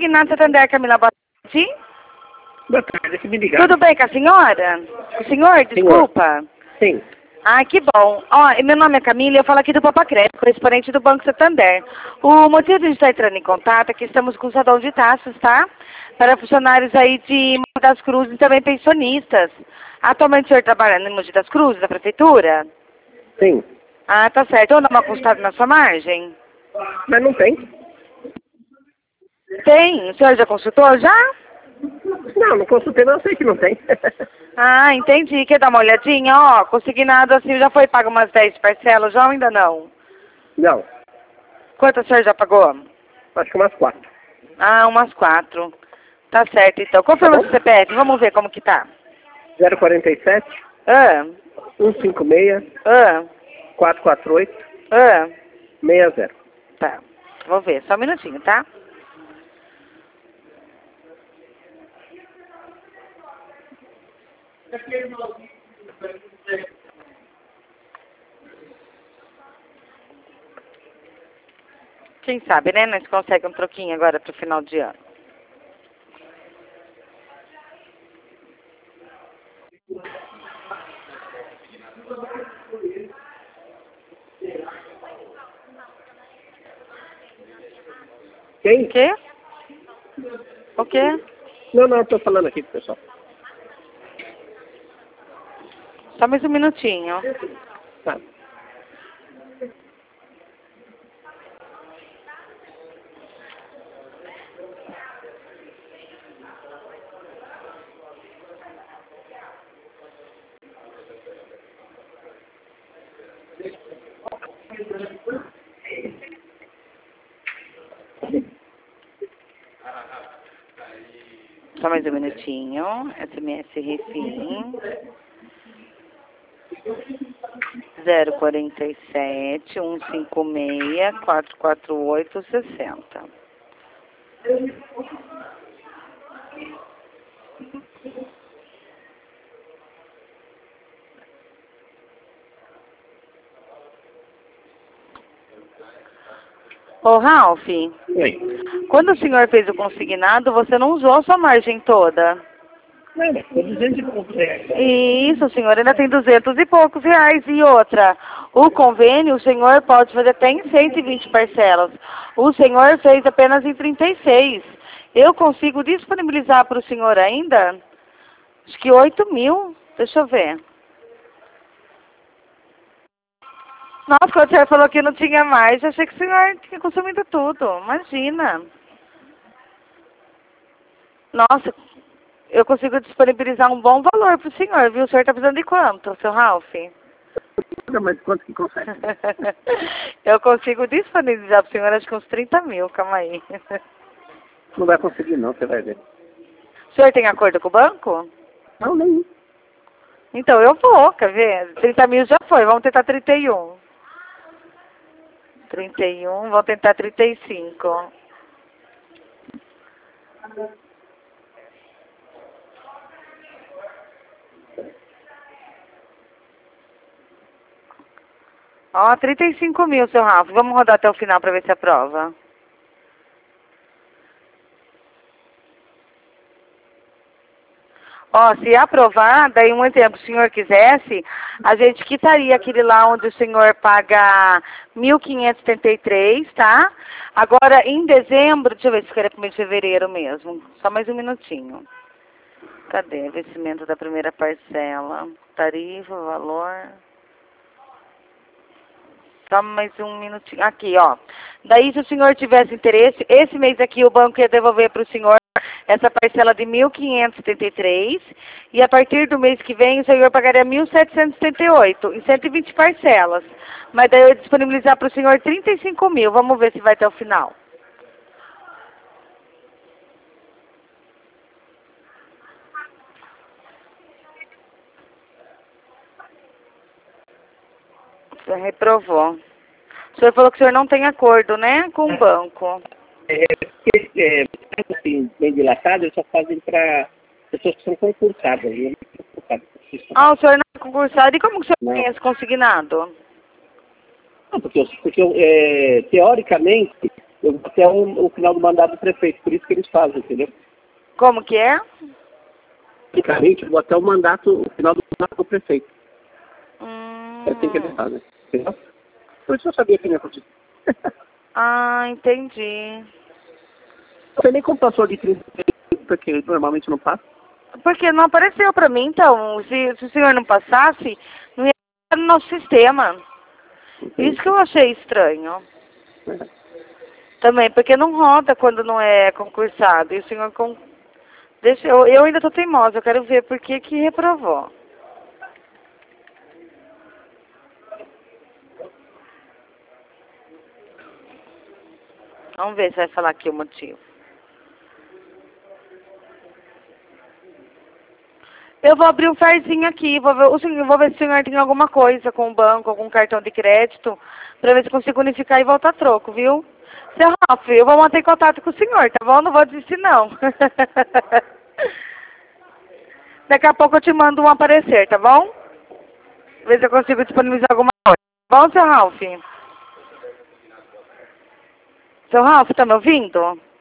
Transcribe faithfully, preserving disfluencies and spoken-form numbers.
Consignado Santander, Camila, boa tarde. Boa tarde, que me ligaram. Tudo bem com a senhora? Com o senhor, desculpa. Sim. Ah, que bom. Ó, meu nome é Camila e eu falo aqui do Papacrédito, correspondente do Banco Santander. O motivo de a gente estar entrando em contato é que estamos com salão de taxas, tá? Para funcionários aí de Mogi das Cruzes e também pensionistas. Atualmente o senhor trabalha no Mogi das Cruzes, da Prefeitura? Sim. Ah, tá certo. Eu dou uma consultada na sua margem? Mas não tem. Tem. O senhor já consultou já? Não, não consultei, mas eu sei que não tem. Ah, entendi. Quer dar uma olhadinha? Ó, consignado assim, já foi pago umas dez parcelas, já ou ainda não? Não, Quanto o senhor já pagou? acho que umas quatro. Ah, umas quatro. Tá certo, então. Confirma Tá o C P F, vamos ver como que tá. zero quarenta e sete, Ah, cento e cinquenta e seis, ah, quatrocentos e quarenta e oito, ah. sessenta. Tá. Vou ver, só um minutinho, tá? Quem sabe, né? Nós conseguimos um troquinho agora pro final de ano. Quem? O quê? O quê? Não, não, estou falando aqui com o pessoal. Só mais um minutinho. Tá. Só mais um minutinho. S M S Refim. zero quarenta e sete, cento e cinquenta e seis, quatrocentos e quarenta e oito, sessenta. Ô, Ralph, Oi. quando o senhor fez o consignado, você não usou a sua margem toda. Não, mas foi duzentos e poucos reais. Isso, o senhor ainda tem duzentos e poucos reais. E outra, o convênio o senhor pode fazer até em cento e vinte parcelas. O senhor fez apenas em trinta e seis. Eu consigo disponibilizar para o senhor ainda, acho que oito mil. Deixa eu ver. Nossa, quando o senhor falou que não tinha mais, eu achei que o senhor tinha consumido tudo. Imagina. Nossa, eu consigo disponibilizar um bom valor para o senhor, viu? O senhor está precisando de quanto, seu Ralph? Não, mas quanto que consegue? Eu consigo disponibilizar para o senhor acho que uns trinta mil, calma aí. Não vai conseguir não, você vai ver. O senhor tem acordo com o banco? Não, nem. Então eu vou, quer ver? trinta mil já foi, vamos tentar trinta e um. trinta e um, vamos tentar trinta e cinco. Ó, trinta e cinco mil, seu Ralf. Vamos rodar até o final para ver se aprova. Ó, se aprovar, daí um exemplo, se o senhor quisesse, a gente quitaria aquele lá onde o senhor paga mil quinhentos e setenta e três, tá? Agora, em dezembro, deixa eu ver se quer para o mês de fevereiro mesmo. Só mais um minutinho. Cadê? Vencimento da primeira parcela. Tarifa, valor. Só mais um minutinho. Aqui, ó. Daí, se o senhor tivesse interesse, esse mês aqui o banco ia devolver para o senhor essa parcela de mil quinhentos e setenta e três. E a partir do mês que vem, o senhor pagaria mil setecentos e setenta e oito, em cento e vinte parcelas. Mas daí eu ia disponibilizar para o senhor trinta e cinco mil. Vamos ver se vai até o final. Você reprovou. O senhor falou que o senhor não tem acordo, né, com o banco. É, é, é, assim, bem dilatado, eles só fazem para pessoas que são concursadas. Eu não sou concursado. Ah, o senhor não é concursado. E como que o senhor Não. tem esse consignado? Não, porque, eu- porque eu, é, teoricamente, Eu vou até o, o final do mandato do prefeito, por isso que eles fazem, entendeu? Como que é? Praticamente, eu vou até o mandato, o final do mandato do prefeito. Hum. É assim que eles fazem, entendeu? Por isso eu sabia que não ia acontecer. Ah, entendi. Você nem como passou de trinta porque normalmente não passa. Porque não apareceu pra mim, então. Se, se o senhor não passasse, não ia estar no nosso sistema. Entendi. Isso que eu achei estranho. É. Também, porque não roda quando não é concursado. E o senhor com... Deixa, eu, eu ainda tô teimosa, eu quero ver por que que reprovou. Vamos ver se vai falar aqui o motivo. Eu vou abrir um farzinho aqui, vou ver, o senhor, vou ver se o senhor tem alguma coisa com o banco, algum cartão de crédito, para ver se consigo unificar e voltar troco, viu? Seu Ralf, eu vou manter contato com o senhor, tá bom? Não vou desistir, não. Daqui a pouco eu te mando um aparecer, tá bom? Ver se eu consigo disponibilizar alguma coisa. Tá bom, seu Ralf? Seu Ralf, tá me ouvindo?